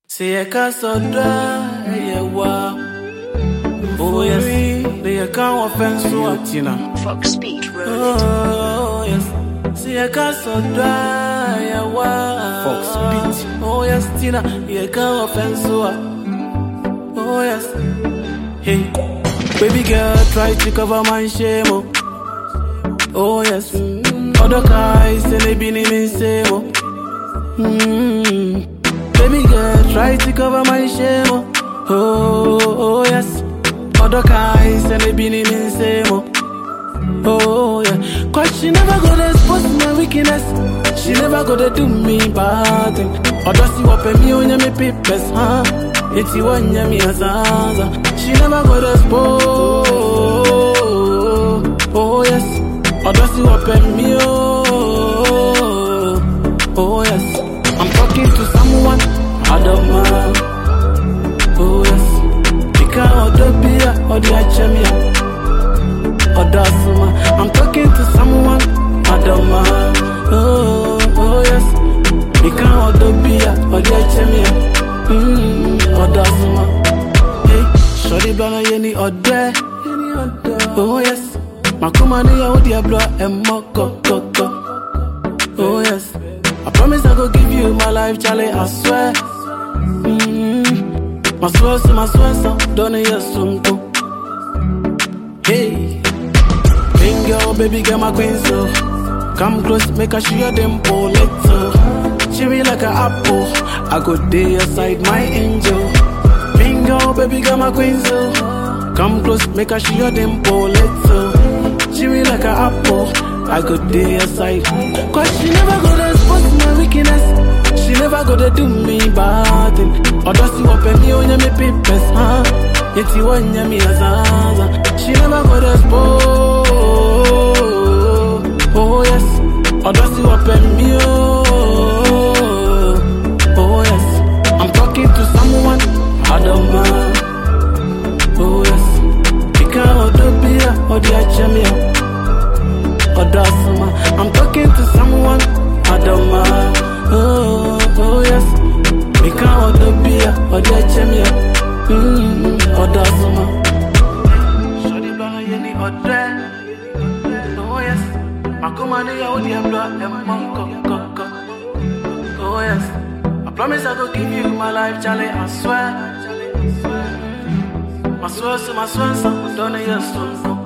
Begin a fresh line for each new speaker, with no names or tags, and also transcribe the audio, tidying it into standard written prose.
See a castle, wow. Oh, yes, they can't offense to what you know.
Fox Speed Road.
Oh, yes, see a castle, wow.
Fox Beat.
Oh, yes, Tina, you can't offense to what. Oh, yes, hey, baby girl, try to cover my shame. Oh, yes, other guys say they be in same. Baby girl, try to cover my shame. Oh, yes. Other guys and they been in same. Oh, yeah. Cause she never gonna expose my weakness. She never gonna do me bad thing. Other see what me on me papers, huh? It's you on me azaza. She never gonna expose. Oh, yes. Other see what me oh, yes. I'm talking to someone I don't mind. Oh yes, because the beer or the achemia or the summer. I'm talking to someone I don't mind. Oh yes, because the beer or the achemia or the summer. Hey, shorty blana yeni or there. Oh yes, makumani ya udia blow and moko. Oh yes, I promise I go give you my life, Charlie, I swear. My swear, don't you soon. Hey, girl, baby, get my queen, so come close, make her show your dimple, little. She be like an apple, I go day aside my angel. Girl, baby, get my queen, so come close, make her show your dimple, little. She be like an apple, I go day aside. Cause she never gonna expose my weakness. She never gonna do me bad thing. Or does she want me on your papers, huh? Yet you want me azaza. She never gonna expose. Oh yes. Or does she want me oh yes. I'm talking to someone I don't mind. Oh yes. Because the beer or the achemia. I'm talking to someone I don't mind. Oh yes. We can't order beer or the chemia. Or the summer. Shorty blana yeni order. Oh yes. Makumani ya udi abla emanko. Oh yes. I promise I go give you my life, Charlie, I swear. My swear, don't you soon.